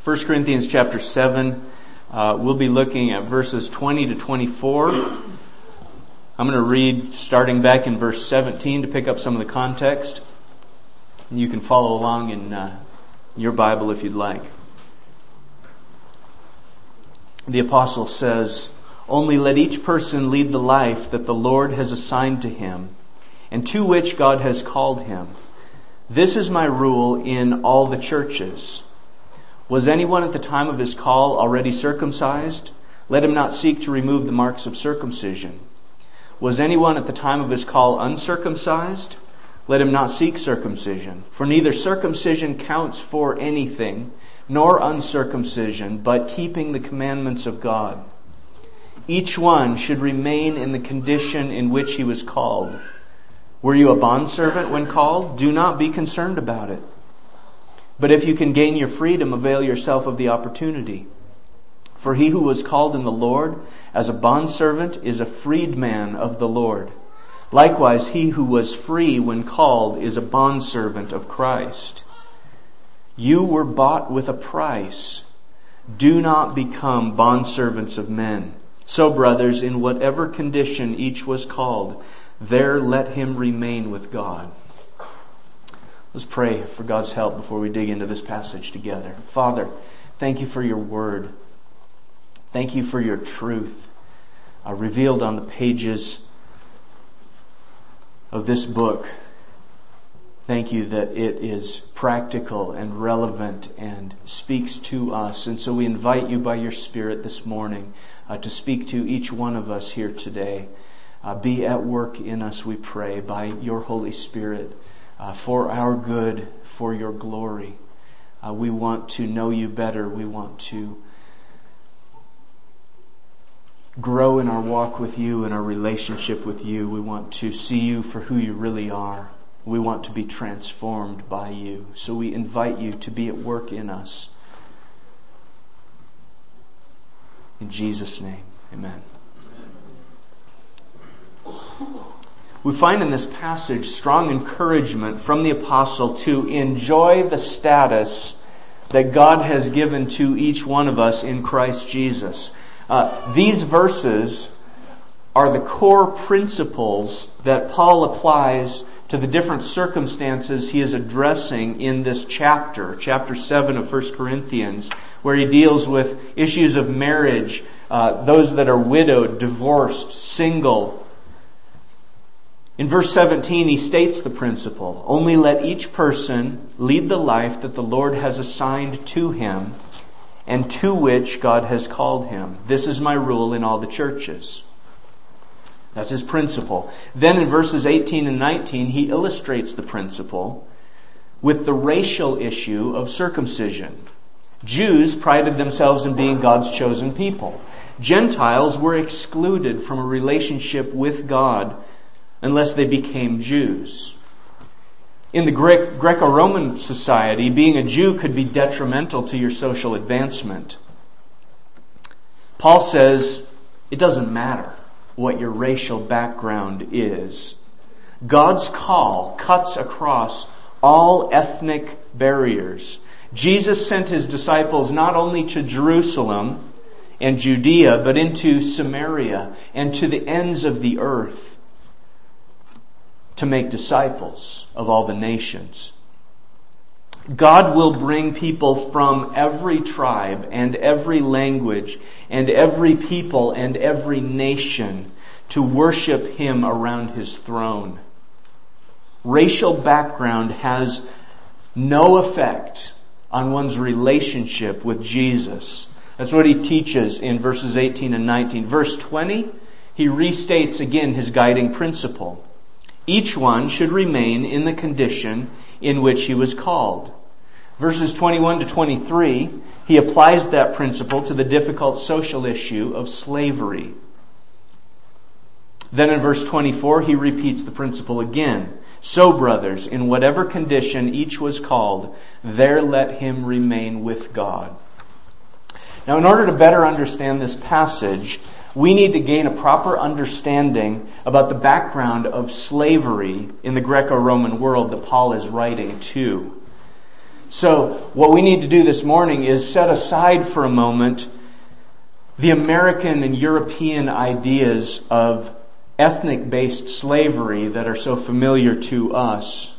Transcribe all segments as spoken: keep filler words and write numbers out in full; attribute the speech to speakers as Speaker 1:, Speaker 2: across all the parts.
Speaker 1: First Corinthians chapter seven. Uh, we'll be looking at verses twenty to twenty-four. I'm going to read starting back in verse seventeen to pick up some of the context. You can follow along in uh, your Bible if you'd like. The apostle says, "Only let each person lead the life that the Lord has assigned to him, and to which God has called him. This is my rule in all the churches. Was anyone at the time of his call already circumcised? Let him not seek to remove the marks of circumcision. Was anyone at the time of his call uncircumcised? Let him not seek circumcision. For neither circumcision counts for anything, nor uncircumcision, but keeping the commandments of God. Each one should remain in the condition in which he was called. Were you a bondservant when called? Do not be concerned about it. But if you can gain your freedom, avail yourself of the opportunity. For he who was called in the Lord as a bondservant is a freedman of the Lord. Likewise, he who was free when called is a bondservant of Christ. You were bought with a price. Do not become bondservants of men. So, brothers, in whatever condition each was called, there let him remain with God." Let's pray for God's help before we dig into this passage together. Father, thank you for your word. Thank you for your truth uh, revealed on the pages of this book. Thank you that it is practical and relevant and speaks to us. And so we invite you by your Spirit this morning uh, to speak to each one of us here today. Uh, be at work in us, we pray, by your Holy Spirit. Uh, for our good, for your glory. Uh, we want to know you better. We want to grow in our walk with you and our relationship with you. We want to see you for who you really are. We want to be transformed by you. So we invite you to be at work in us. In Jesus' name, amen. We find in this passage strong encouragement from the apostle to enjoy the status that God has given to each one of us in Christ Jesus. Uh, these verses are the core principles that Paul applies to the different circumstances he is addressing in this chapter, chapter seven of First Corinthians, where he deals with issues of marriage, uh, those that are widowed, divorced, single. In verse seventeen, he states the principle, "Only let each person lead the life that the Lord has assigned to him and to which God has called him. This is my rule in all the churches." That's his principle. Then in verses eighteen and nineteen, he illustrates the principle with the racial issue of circumcision. Jews prided themselves in being God's chosen people. Gentiles were excluded from a relationship with God unless they became Jews. In the Gre- Greco-Roman society, being a Jew could be detrimental to your social advancement. Paul says it doesn't matter what your racial background is. God's call cuts across all ethnic barriers. Jesus sent his disciples not only to Jerusalem and Judea, but into Samaria and to the ends of the earth, to make disciples of all the nations. God will bring people from every tribe and every language and every people and every nation to worship him around his throne. Racial background has no effect on one's relationship with Jesus. That's what he teaches in verses eighteen and nineteen. Verse twenty, he restates again his guiding principle. Each one should remain in the condition in which he was called. Verses twenty-one to twenty-three, he applies that principle to the difficult social issue of slavery. Then in verse twenty-four, he repeats the principle again. So, brothers, in whatever condition each was called, there let him remain with God. Now, in order to better understand this passage, we need to gain a proper understanding about the background of slavery in the Greco-Roman world that Paul is writing to. So what we need to do this morning is set aside for a moment the American and European ideas of ethnic-based slavery that are so familiar to us,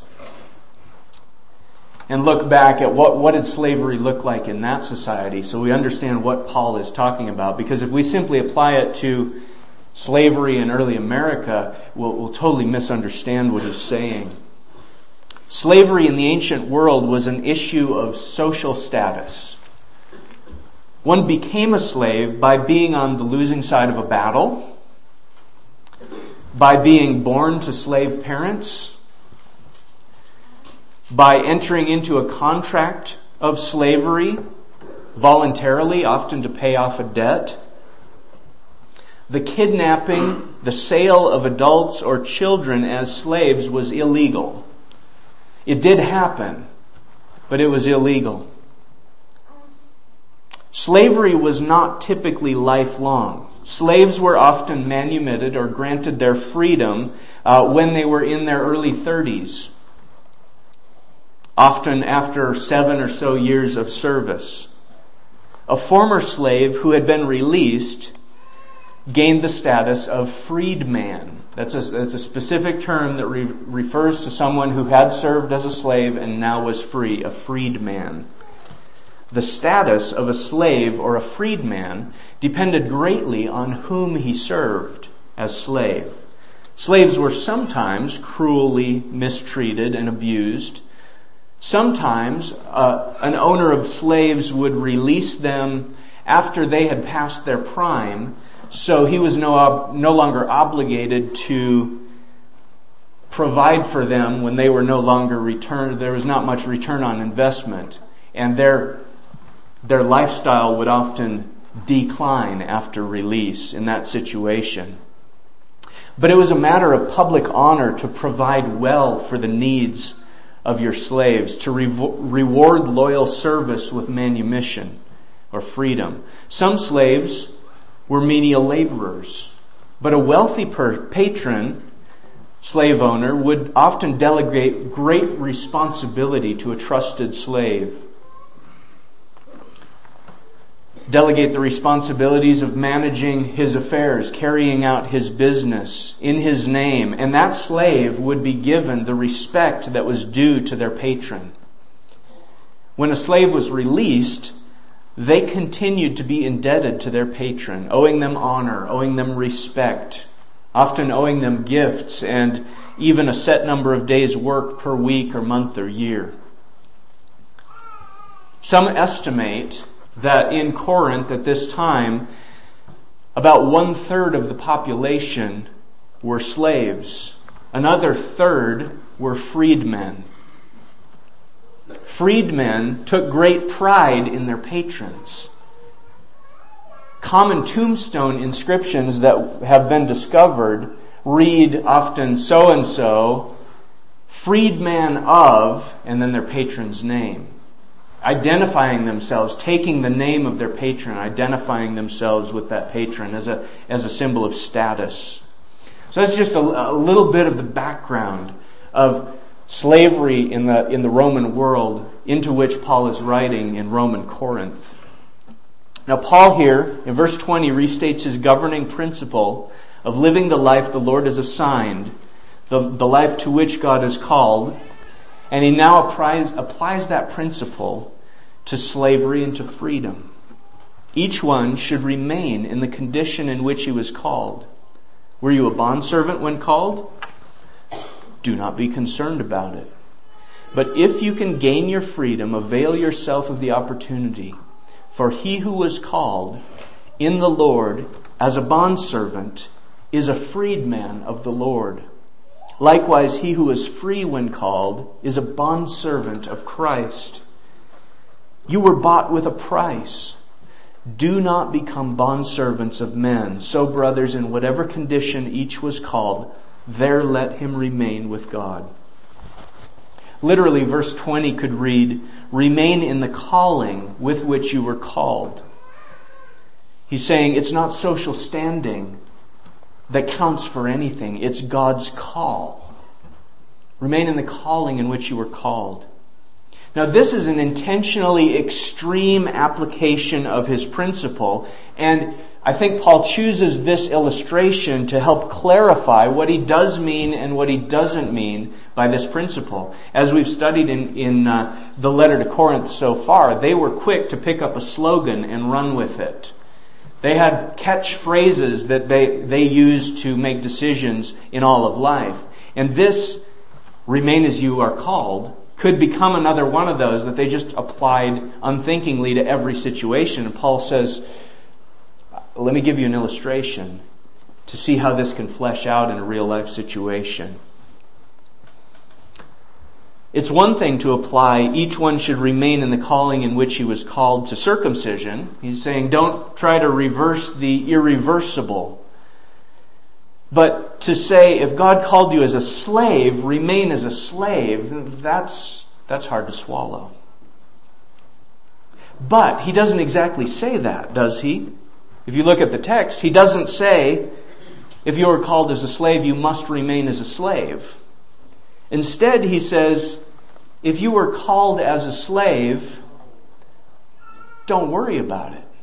Speaker 1: and look back at what, what did slavery look like in that society, so we understand what Paul is talking about. Because if we simply apply it to slavery in early America, we'll, we'll totally misunderstand what he's saying. Slavery in the ancient world was an issue of social status. One became a slave by being on the losing side of a battle, by being born to slave parents, by entering into a contract of slavery voluntarily, often to pay off a debt. The kidnapping, the sale of adults or children as slaves was illegal. It did happen, but it was illegal. Slavery was not typically lifelong. Slaves were often manumitted or granted their freedom uh, when they were in their early thirties, often after seven or so years of service. A former slave who had been released gained the status of freedman. That's a, that's a specific term that re- refers to someone who had served as a slave and now was free, a freedman. The status of a slave or a freedman depended greatly on whom he served as slave. Slaves were sometimes cruelly mistreated and abused. Sometimes uh, an owner of slaves would release them after they had passed their prime, so he was no, ob- no longer obligated to provide for them when they were no longer returned. There was not much return on investment, and their their lifestyle would often decline after release in that situation. But it was a matter of public honor to provide well for the needs of your slaves, to revo- reward loyal service with manumission or freedom. Some slaves were menial laborers, but a wealthy per- patron, slave owner, would often delegate great responsibility to a trusted slave. Delegate the responsibilities of managing his affairs, carrying out his business in his name, and that slave would be given the respect that was due to their patron. When a slave was released, they continued to be indebted to their patron, owing them honor, owing them respect, often owing them gifts and even a set number of days' work per week or month or year. Some estimate that in Corinth at this time, about one third of the population were slaves. Another third were freedmen. Freedmen took great pride in their patrons. Common tombstone inscriptions that have been discovered read often so-and-so, freedman of, and then their patron's name. Identifying themselves, taking the name of their patron, identifying themselves with that patron as a as a symbol of status. So that's just a, a little bit of the background of slavery in the in the Roman world into which Paul is writing in Roman Corinth. Now Paul here in verse twenty restates his governing principle of living the life the Lord has assigned, the, the life to which God has called. And he now applies, applies that principle to slavery and to freedom. Each one should remain in the condition in which he was called. Were you a bondservant when called? Do not be concerned about it. But if you can gain your freedom, avail yourself of the opportunity. For he who was called in the Lord as a bondservant is a freedman of the Lord. Likewise, he who is free when called is a bondservant of Christ. You were bought with a price. Do not become bondservants of men. So, brothers, in whatever condition each was called, there let him remain with God. Literally, verse twenty could read, remain in the calling with which you were called. He's saying it's not social standing that counts for anything. It's God's call. Remain in the calling in which you were called. Now this is an intentionally extreme application of his principle, and I think Paul chooses this illustration to help clarify what he does mean and what he doesn't mean by this principle. As we've studied in, in uh, the letter to Corinth so far, they were quick to pick up a slogan and run with it. They had catchphrases that they, they used to make decisions in all of life. And this, remain as you are called, could become another one of those that they just applied unthinkingly to every situation. And Paul says, let me give you an illustration to see how this can flesh out in a real life situation. It's one thing to apply, each one should remain in the calling in which he was called to circumcision. He's saying don't try to reverse the irreversible. But to say if God called you as a slave, remain as a slave, that's, that's hard to swallow. But he doesn't exactly say that, does he? If you look at the text, he doesn't say, if you are called as a slave, you must remain as a slave. Instead, he says, if you were called as a slave, don't worry about it.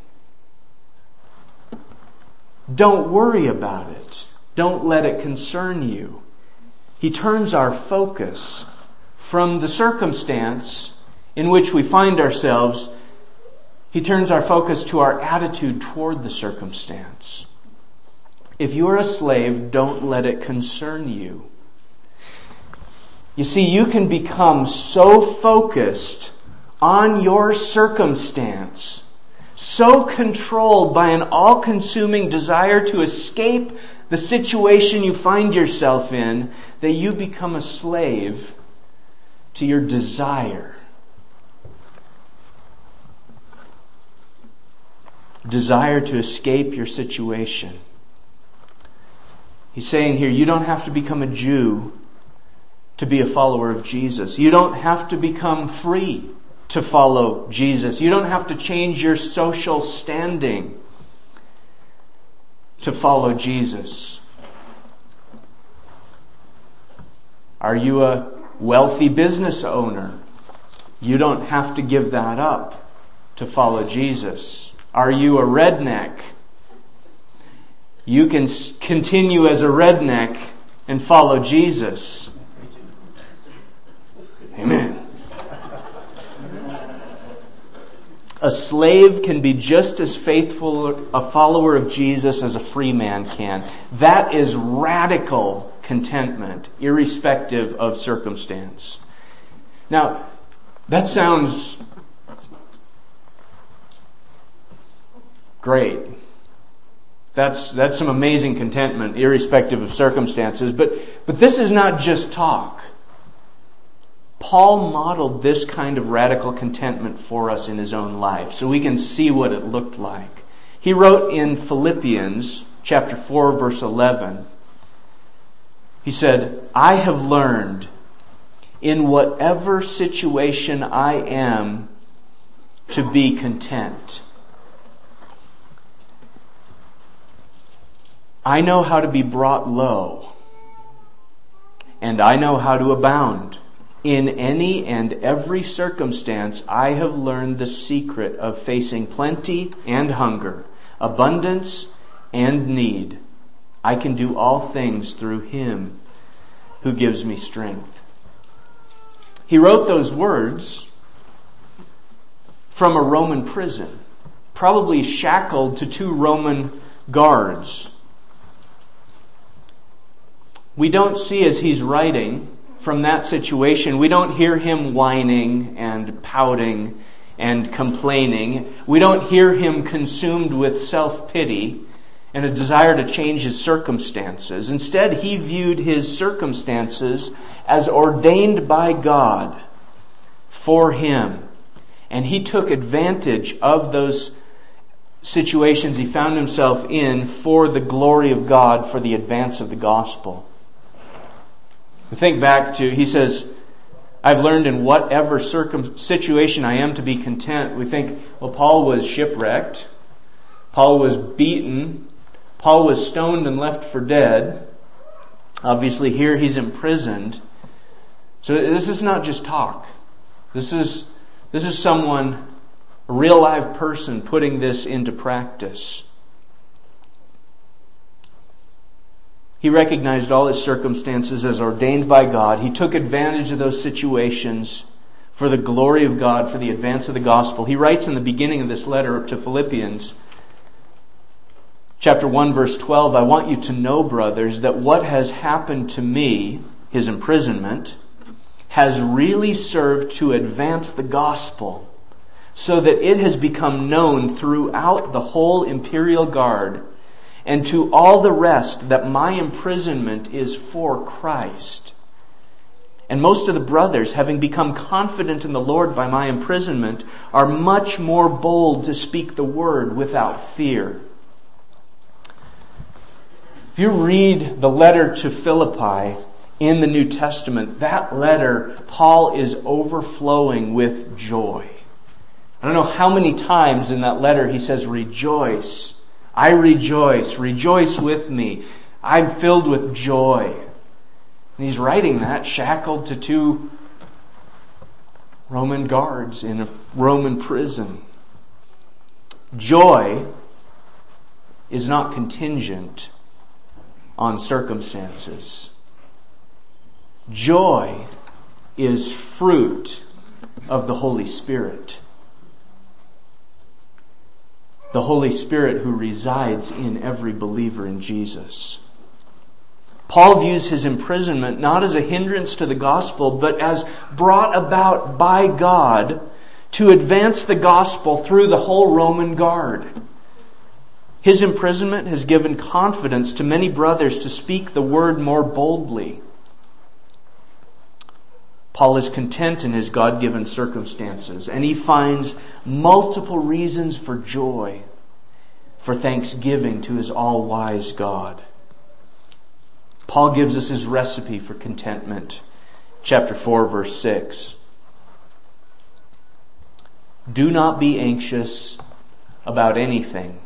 Speaker 1: Don't worry about it. Don't let it concern you. He turns our focus from the circumstance in which we find ourselves. He turns our focus to our attitude toward the circumstance. If you are a slave, don't let it concern you. You see, you can become so focused on your circumstance, so controlled by an all-consuming desire to escape the situation you find yourself in, that you become a slave to your desire. Desire to escape your situation. He's saying here, you don't have to become a Jew to be a follower of Jesus. You don't have to become free to follow Jesus. You don't have to change your social standing to follow Jesus. Are you a wealthy business owner? You don't have to give that up to follow Jesus. Are you a redneck? You can continue as a redneck and follow Jesus. Amen. A slave can be just as faithful a follower of Jesus as a free man can. That is radical contentment, irrespective of circumstance. Now, that sounds great. That's, that's some amazing contentment, irrespective of circumstances. But, but this is not just talk. Paul modeled this kind of radical contentment for us in his own life, so we can see what it looked like. He wrote in Philippians chapter four, verse eleven, he said, I have learned in whatever situation I am to be content. I know how to be brought low, and I know how to abound. In any and every circumstance, I have learned the secret of facing plenty and hunger, abundance and need. I can do all things through Him who gives me strength. He wrote those words from a Roman prison, probably shackled to two Roman guards. We don't see as he's writing from that situation, we don't hear him whining and pouting and complaining. We don't hear him consumed with self-pity and a desire to change his circumstances. Instead, he viewed his circumstances as ordained by God for him. And he took advantage of those situations he found himself in for the glory of God, for the advance of the gospel. We think back to, he says, I've learned in whatever circum- situation I am to be content. We think, well, Paul was shipwrecked. Paul was beaten. Paul was stoned and left for dead. Obviously here he's imprisoned. So this is not just talk. This is, this is someone, a real live person, putting this into practice. He recognized all his circumstances as ordained by God. He took advantage of those situations for the glory of God, for the advance of the gospel. He writes in the beginning of this letter to Philippians, chapter one, verse twelve, I want you to know, brothers, that what has happened to me, his imprisonment, has really served to advance the gospel, so that it has become known throughout the whole imperial guard and to all the rest that my imprisonment is for Christ. And most of the brothers, having become confident in the Lord by my imprisonment, are much more bold to speak the word without fear. If you read the letter to Philippi in the New Testament, that letter, Paul is overflowing with joy. I don't know how many times in that letter he says, rejoice. I rejoice. Rejoice with me. I'm filled with joy. And he's writing that shackled to two Roman guards in a Roman prison. Joy is not contingent on circumstances. Joy is fruit of the Holy Spirit. The Holy Spirit who resides in every believer in Jesus. Paul views his imprisonment not as a hindrance to the gospel, but as brought about by God to advance the gospel through the whole Roman guard. His imprisonment has given confidence to many brothers to speak the word more boldly. Paul is content in his God-given circumstances, and he finds multiple reasons for joy, for thanksgiving to his all-wise God. Paul gives us his recipe for contentment. Chapter four, verse six. Do not be anxious about anything,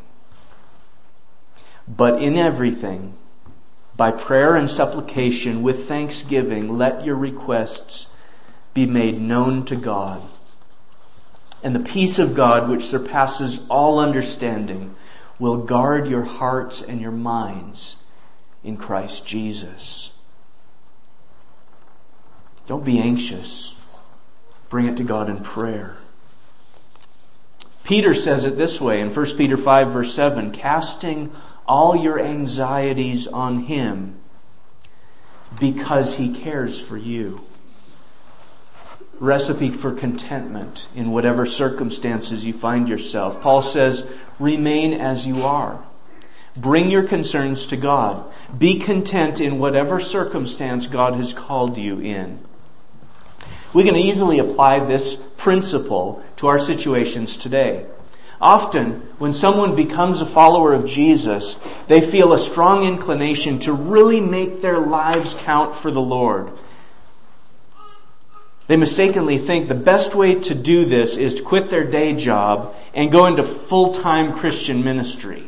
Speaker 1: but in everything, by prayer and supplication with thanksgiving, let your requests be made known to God. And the peace of God, which surpasses all understanding, will guard your hearts and your minds in Christ Jesus. Don't be anxious. Bring it to God in prayer. Peter says it this way in First Peter five, verse seven, casting all your anxieties on Him because He cares for you. Recipe for contentment in whatever circumstances you find yourself. Paul says, remain as you are. Bring your concerns to God. Be content in whatever circumstance God has called you in. We can easily apply this principle to our situations today. Often, when someone becomes a follower of Jesus, they feel a strong inclination to really make their lives count for the Lord. They mistakenly think the best way to do this is to quit their day job and go into full-time Christian ministry.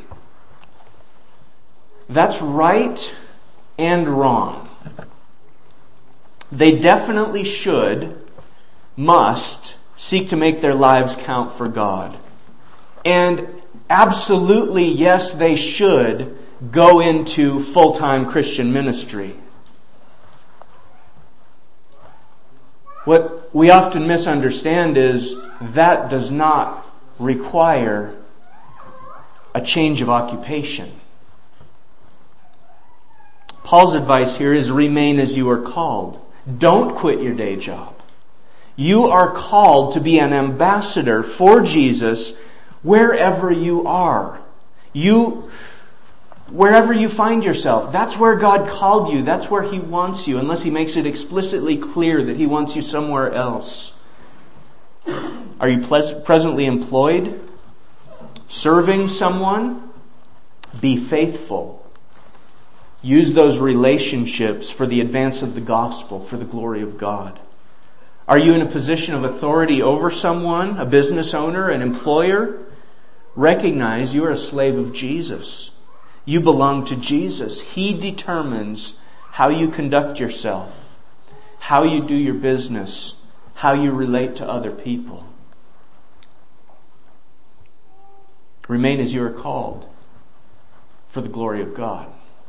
Speaker 1: That's right and wrong. They definitely should, must, seek to make their lives count for God. And absolutely, yes, they should go into full-time Christian ministry. What we often misunderstand is that does not require a change of occupation. Paul's advice here is remain as you are called. Don't quit your day job. You are called to be an ambassador for Jesus wherever you are. You, wherever you find yourself, that's where God called you. That's where He wants you, unless He makes it explicitly clear that He wants you somewhere else. Are you ples- presently employed? Serving someone? Be faithful. Use those relationships for the advance of the gospel, for the glory of God. Are you in a position of authority over someone, a business owner, an employer? Recognize you are a slave of Jesus. You belong to Jesus. He determines how you conduct yourself, how you do your business, how you relate to other people. Remain as you are called for the glory of God.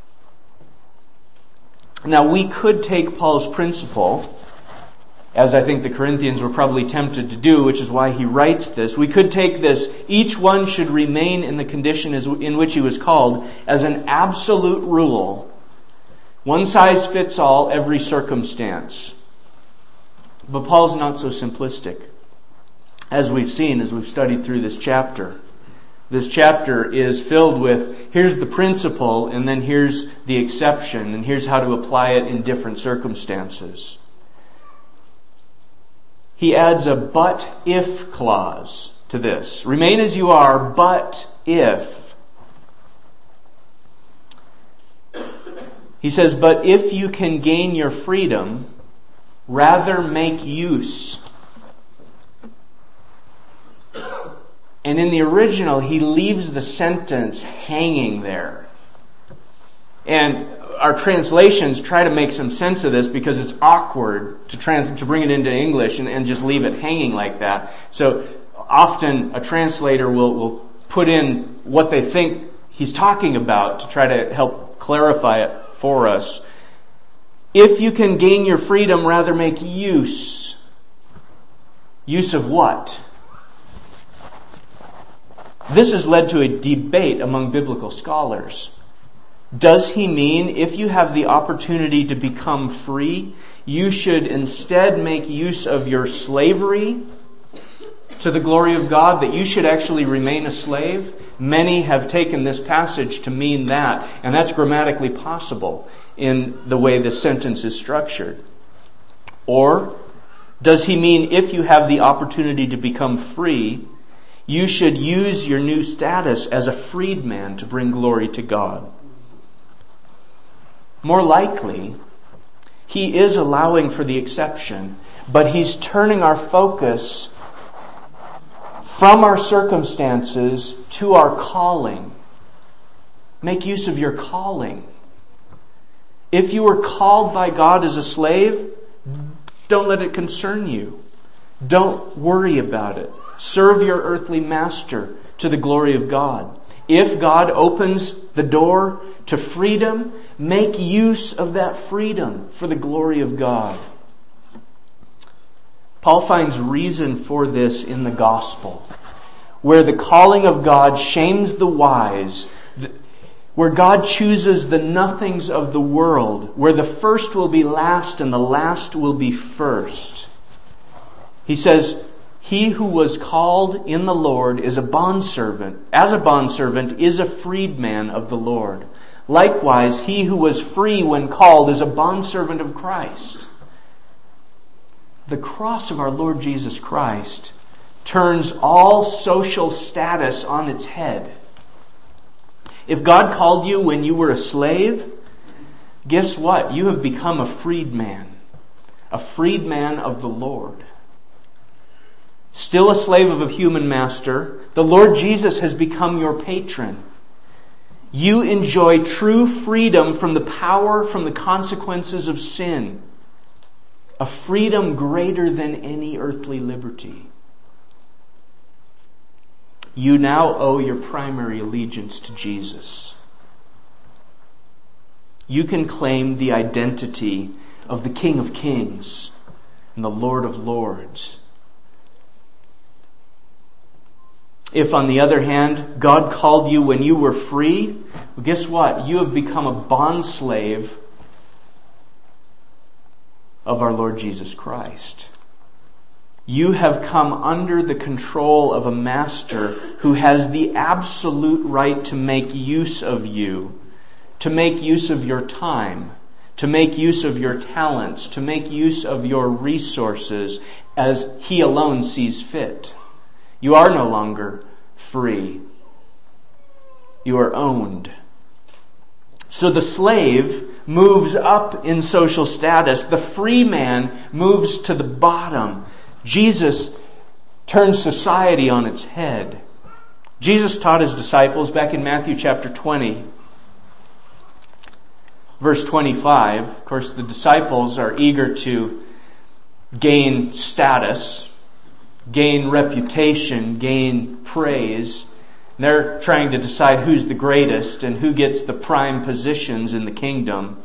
Speaker 1: Now, we could take Paul's principle, as I think the Corinthians were probably tempted to do, which is why he writes this. We could take this, each one should remain in the condition in which he was called, as an absolute rule. One size fits all, every circumstance. But Paul's not so simplistic, as we've seen as we've studied through this chapter. This chapter is filled with, here's the principle, and then here's the exception, and here's how to apply it in different circumstances. He adds a but if clause to this. Remain as you are, but if. He says, but if you can gain your freedom, rather make use. And in the original, he leaves the sentence hanging there. And our translations try to make some sense of this because it's awkward to trans- to bring it into English and, and just leave it hanging like that. So often a translator will, will put in what they think he's talking about to try to help clarify it for us. If you can gain your freedom, rather make use. Use of what? This has led to a debate among biblical scholars. Does he mean if you have the opportunity to become free, you should instead make use of your slavery to the glory of God, that you should actually remain a slave? Many have taken this passage to mean that, and that's grammatically possible in the way this sentence is structured. Or does he mean if you have the opportunity to become free, you should use your new status as a freedman to bring glory to God? More likely, he is allowing for the exception, but he's turning our focus from our circumstances to our calling. Make use of your calling. If you were called by God as a slave, don't let it concern you. Don't worry about it. Serve your earthly master to the glory of God. If God opens the door to freedom, make use of that freedom for the glory of God. Paul finds reason for this in the gospel, where the calling of God shames the wise, where God chooses the nothings of the world, where the first will be last and the last will be first. He says, he who was called in the Lord is a bondservant, as a bondservant is a freedman of the Lord. Likewise, he who was free when called is a bondservant of Christ. The cross of our Lord Jesus Christ turns all social status on its head. If God called you when you were a slave, guess what? You have become a freedman, a freedman of the Lord. Still a slave of a human master, the Lord Jesus has become your patron. You enjoy true freedom from the power, from the consequences of sin. A freedom greater than any earthly liberty. You now owe your primary allegiance to Jesus. You can claim the identity of the King of Kings and the Lord of Lords. If, on the other hand, God called you when you were free, well, guess what? You have become a bondslave of our Lord Jesus Christ. You have come under the control of a master who has the absolute right to make use of you, to make use of your time, to make use of your talents, to make use of your resources as he alone sees fit. You are no longer free. You are owned. So the slave moves up in social status. The free man moves to the bottom. Jesus turns society on its head. Jesus taught his disciples back in Matthew chapter twenty, verse twenty-five. Of course, the disciples are eager to gain status, gain reputation, gain praise. They're trying to decide who's the greatest and who gets the prime positions in the kingdom.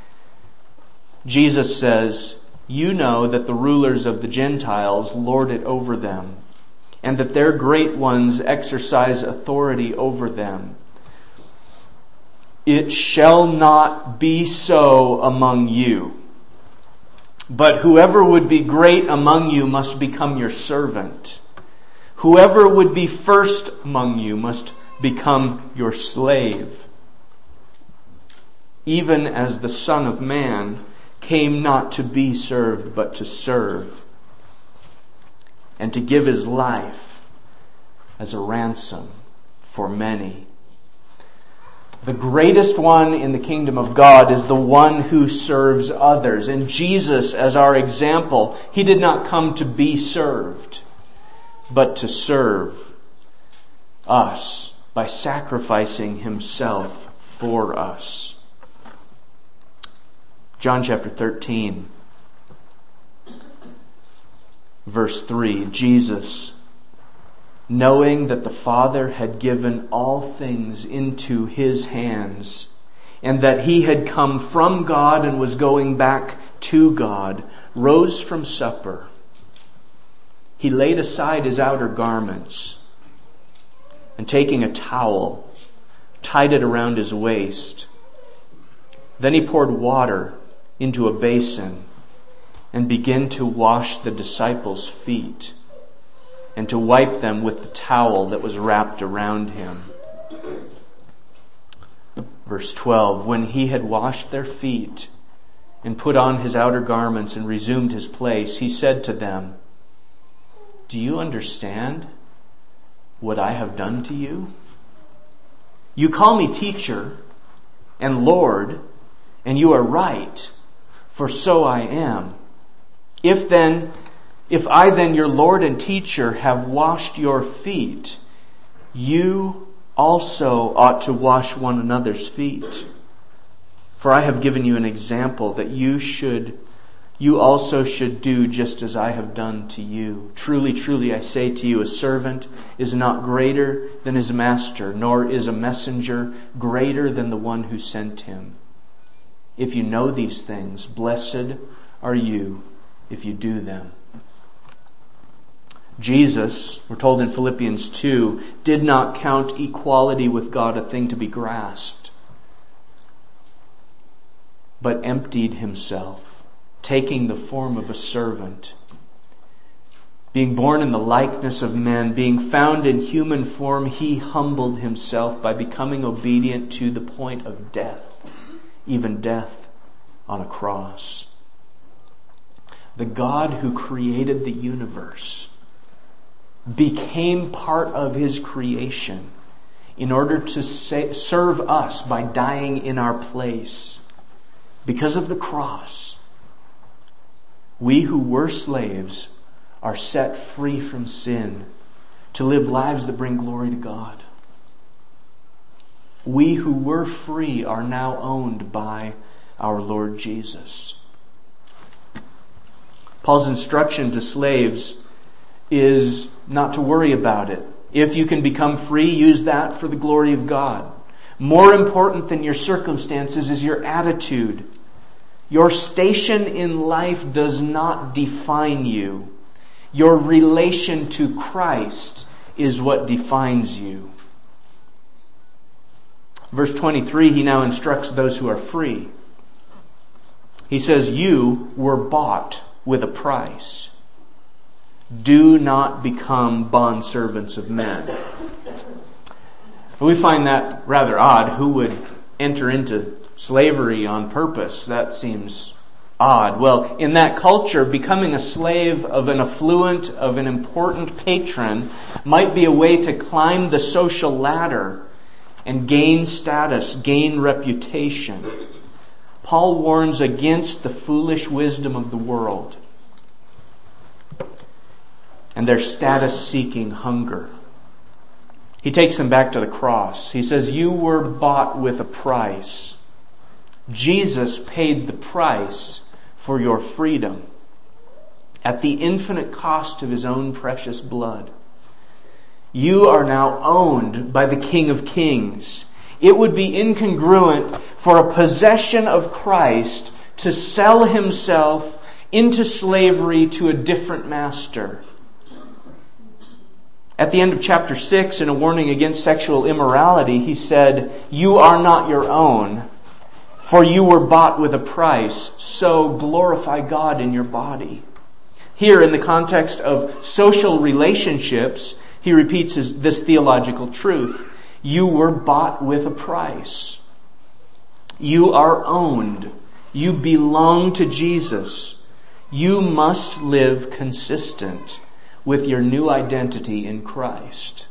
Speaker 1: Jesus says, you know that the rulers of the Gentiles lord it over them, and that their great ones exercise authority over them. It shall not be so among you. But whoever would be great among you must become your servant. Whoever would be first among you must become your slave. Even as the Son of Man came not to be served, but to serve, and to give his life as a ransom for many. The greatest one in the kingdom of God is the one who serves others. And Jesus, as our example, he did not come to be served, but to serve us by sacrificing himself for us. John chapter thirteen, verse three, Jesus, knowing that the Father had given all things into his hands, and that he had come from God and was going back to God, rose from supper. He laid aside his outer garments, and taking a towel, tied it around his waist. Then he poured water into a basin and began to wash the disciples' feet, and to wipe them with the towel that was wrapped around him. Verse twelve, when he had washed their feet and put on his outer garments and resumed his place, he said to them, do you understand what I have done to you? You call me teacher and Lord, and you are right, for so I am. If then If I then, your Lord and teacher, have washed your feet, you also ought to wash one another's feet. For I have given you an example that you should, you also should do just as I have done to you. Truly, truly, I say to you, a servant is not greater than his master, nor is a messenger greater than the one who sent him. If you know these things, blessed are you if you do them. Jesus, we're told in Philippians two, did not count equality with God a thing to be grasped, but emptied himself, taking the form of a servant. Being born in the likeness of men, being found in human form, he humbled himself by becoming obedient to the point of death, even death on a cross. The God who created the universe became part of his creation in order to sa- serve us by dying in our place. Because of the cross, we who were slaves are set free from sin to live lives that bring glory to God. We who were free are now owned by our Lord Jesus. Paul's instruction to slaves is not to worry about it. If you can become free, use that for the glory of God. More important than your circumstances is your attitude. Your station in life does not define you. Your relation to Christ is what defines you. Verse twenty-three, he now instructs those who are free. He says, you were bought with a price. Do not become bondservants of men. We find that rather odd. Who would enter into slavery on purpose? That seems odd. Well, in that culture, becoming a slave of an affluent, of an important patron might be a way to climb the social ladder and gain status, gain reputation. Paul warns against the foolish wisdom of the world and their status-seeking hunger. He takes them back to the cross. He says, you were bought with a price. Jesus paid the price for your freedom. at the infinite cost of His own precious blood. You are now owned by the King of Kings. It would be incongruent for a possession of Christ to sell himself into slavery to a different master. At the end of chapter six, in a warning against sexual immorality, He said, "You are not your own, for you were bought with a price, so glorify God in your body." Here, in the context of social relationships, He repeats his, this theological truth. You were bought with a price. You are owned. You belong to Jesus. You must live consistent with your new identity in Christ.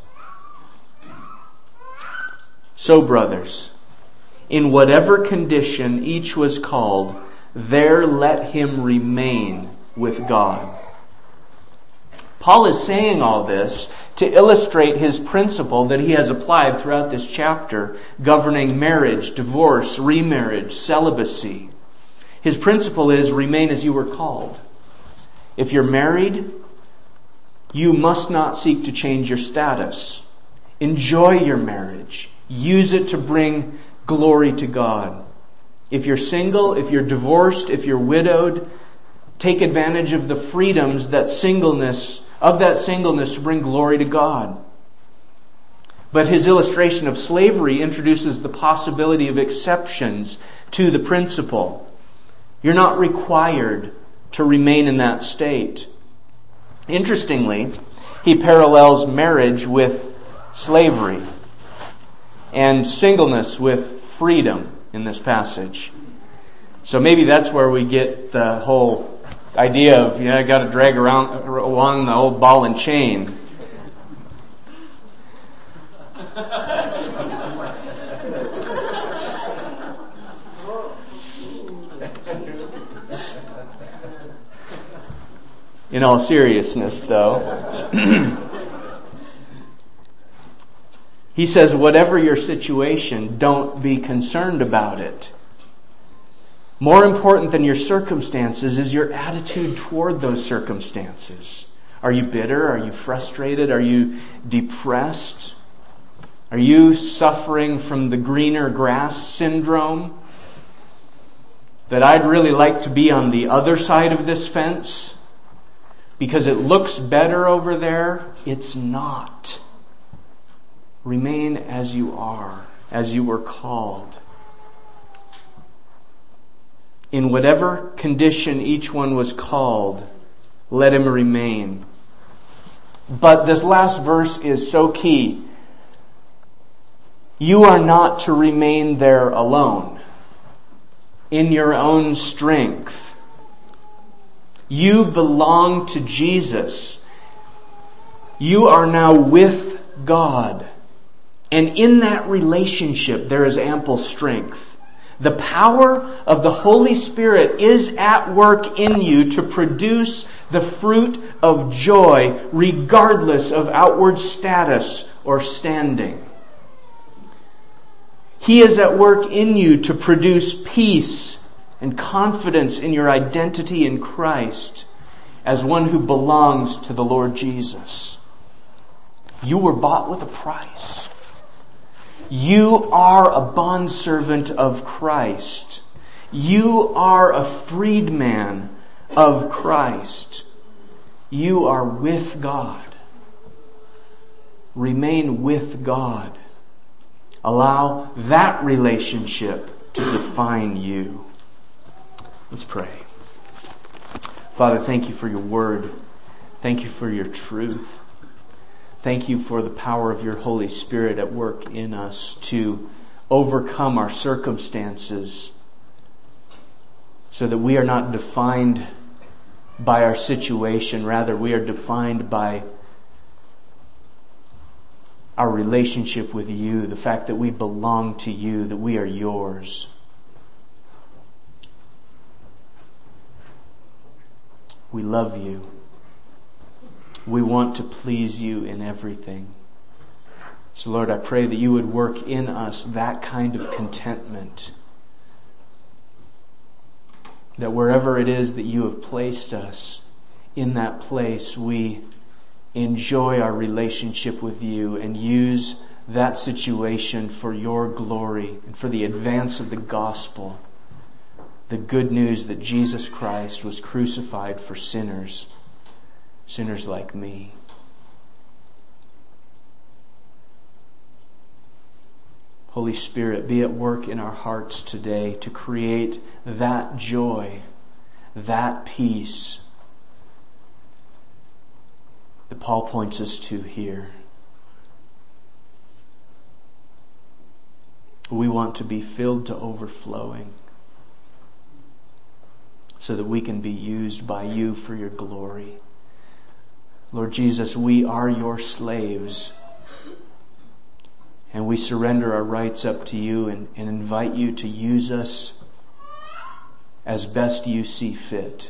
Speaker 1: So, brothers, in whatever condition each was called, there let him remain with God. Paul is saying all this to illustrate his principle that he has applied throughout this chapter, governing marriage, divorce, remarriage, celibacy. His principle is remain as you were called. If you're married, you must not seek to change your status. Enjoy your marriage. Use it to bring glory to God. If you're single, if you're divorced, if you're widowed, take advantage of the freedoms that singleness, of that singleness to bring glory to God. But his illustration of slavery introduces the possibility of exceptions to the principle. You're not required to remain in that state. Interestingly, he parallels marriage with slavery and singleness with freedom in this passage. So maybe that's where we get the whole idea of, yeah, I got to drag around along the old ball and chain. In all seriousness, though, he says, whatever your situation, don't be concerned about it. More important than your circumstances is your attitude toward those circumstances. Are you bitter? Are you frustrated? Are you depressed? Are you suffering from the greener grass syndrome? That I'd really like to be on the other side of this fence because it looks better over there? It's not. Remain as you are, as you were called. In whatever condition each one was called, let him remain. But this last verse is so key. You are not to remain there alone, in your own strength. You belong to Jesus. You are now with God. And in that relationship, there is ample strength. The power of the Holy Spirit is at work in you to produce the fruit of joy regardless of outward status or standing. He is at work in you to produce peace and confidence in your identity in Christ as one who belongs to the Lord Jesus. You were bought with a price. You are a bondservant of Christ. You are a freedman of Christ. You are with God. Remain with God. Allow that relationship to define you. Let's pray. Father, thank you for your word. Thank you for your truth. Thank you for the power of your Holy Spirit at work in us to overcome our circumstances so that we are not defined by our situation. Rather, we are defined by our relationship with you, the fact that we belong to you, that we are yours. We love you. We want to please you in everything. So Lord, I pray that you would work in us that kind of contentment. That wherever it is that you have placed us, in that place we enjoy our relationship with you and use that situation for your glory and for the advance of the gospel. The good news that Jesus Christ was crucified for sinners, sinners like me. Holy Spirit, be at work in our hearts today to create that joy, that peace that Paul points us to here. We want to be filled to overflowing so that we can be used by you for your glory. Lord Jesus, we are your slaves, and we surrender our rights up to you and, and invite you to use us as best you see fit.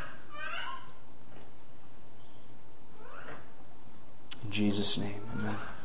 Speaker 1: In Jesus' name, amen.